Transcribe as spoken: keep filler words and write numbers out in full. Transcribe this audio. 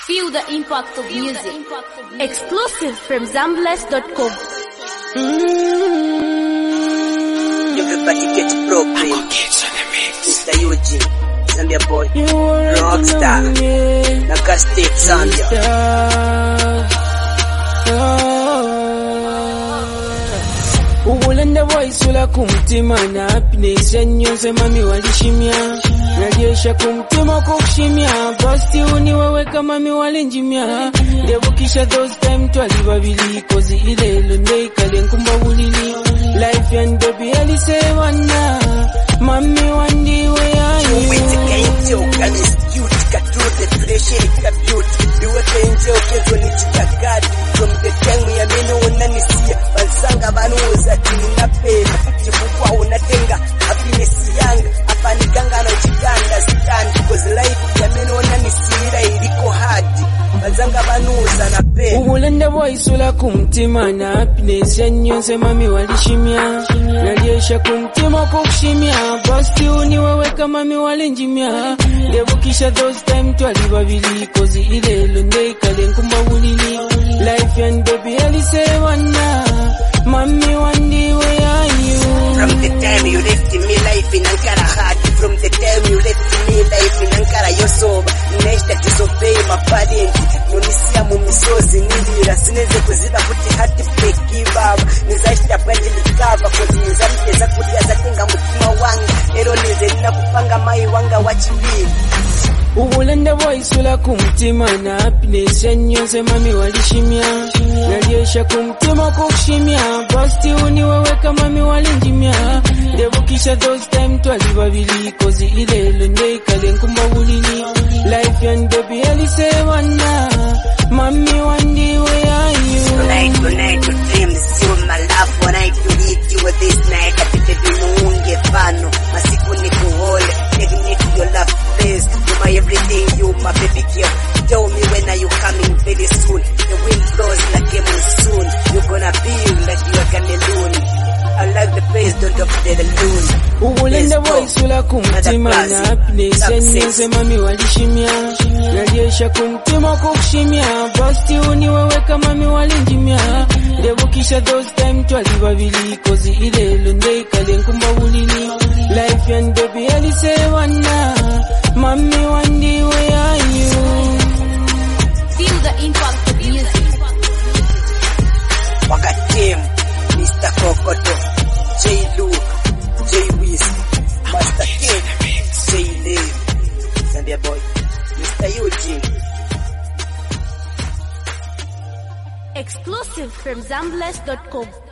Feel the impact of music. Exclusive from Zambless dot com. Mm-hmm. Everybody get appropriate. Mister Eugene, Zambia boy, Rockstar, Naga State, Zambia. Uwulanda voice ula kumtima na happiness nyonse mami walishimia najesha kumtima kukushimia basti uniweweka mami walinjimia ndebukisha those time twali babili kozi ile lunde kale nkumba bulili life and baby alisewana mami wandiwe ayo Uwete kainjo kanis cute katute freshe kabyuti Iwe kainjo kezo ni chitakati From the time ya meno unanisia Balsanga banuza tini na pema Chifukwa unatenga happiness yanga Hapa ni ganga na uchiganda stand Cause life ya meno unanisia iliko hadi Balsanga banuza na pema Uwulanda voice ula kumtima na happiness nyonse mami walishimia najesha kumtima kukushimia basti uniweweka mami walinjimia ndebukisha those time twali babili kozi ile lunde kale nkumba bulili life and baby alisewana mami wandiwe ayo From the time you left me life in Ankara hard From the time you left me life in Ankara yosoba Nesta disobey my parents Nonisia mumisozi nilira Sineze kuziba kuti hati feki baba Nizashita pwende likava Kozi nizamteza kuti azatenga mutima wanga Ero nize nina kupanga mai wanga wachibili Uwulanda voice ula kumtima na happiness nyonse mami walishimia najesha kumtima kukushimia basti uniweweka mami walinjimia ndebukisha those time twali babili kozi ile lunde kale nkumba bulili life and baby alisewana mami wandiwe ayo Tonight, tonight, to dream this you my love When I to lead you with this night Ati baby muunge fano Masiku ni kuhole Technique your love place You my everything, you my baby girl Tell me when are you coming very soon The wind blows like a monsoon You're gonna feel like you are Cameroon I like the place, don't up the loon Uwulanda voice ula kumtima na happiness nyonse mami walishimia najesha kumtima kukushimia basti uniweweka mami walinjimia ndebukisha those time twali babili kozi ile lunde kale nkumba bulili life and baby alisewana mami wandiwe ayo Feel the impact of music. Wakatim, Mister Kokoto, J. Luke, J. Wiz, Master King, J. Liv, Zambia boy, Mister Eugene. Exclusive from Zambless dot com.